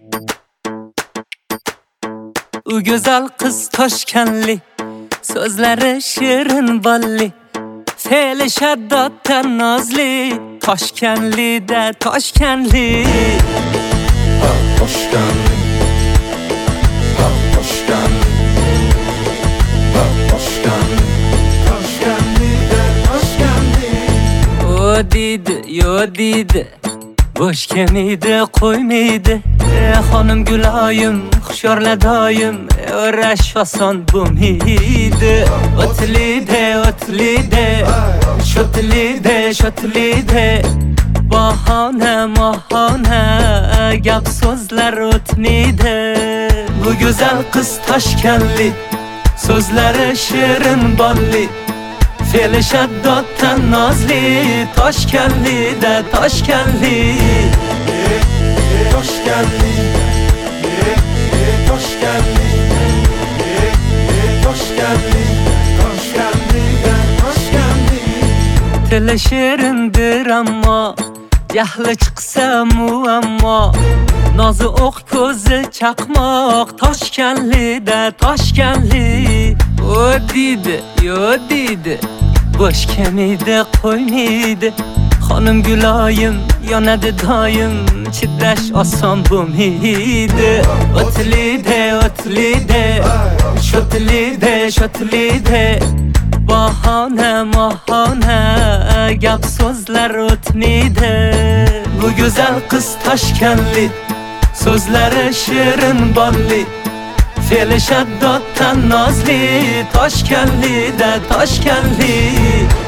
U güzel kız toshkanli, so'zlari shirin balli, fe'li shaddatdan nozli, toshkanli-da toshkanli. Toshkanli, toshkanli, toshkanli, toshkanli-da toshkanli. O deydi, yo deydi, bo'sh kelmaydi, qo'ymaydi. Xonim Guloyim, hushyorla doim, o'rash oson bo'lmaydi. O'tlide, o'tlide, shotlide, shotlide, bahona, mahona, gap so'zlar o'tmaydi. Bu go'zal qiz toshkanli, so'zlari shirin bolli, fe'li shaddoddan nozli, toshkanli-da toshkanli. Toshkanli, toshkanli, toshkanli, toshkanli-da toshkanli. Tili shirindir ammo, jahli chiqsa muammo, nozi o'q ko'zi chaqmoq, toshkanli-da toshkanli. O deydi, yo deydi, bo'sh kelmaydi, qo'ymaydi. Xonim Guloyim, yonadi doim, chidash oson bo'lmaydi. O'tlide, o'tlide, shotlide, shotlide, bahona, mahona, gap so'zlar o'tmaydi. Bu go'zal qiz toshkanli, so'zlari shirin bolli, fe'li shaddoddan nozli, toshkanli-da toshkanli.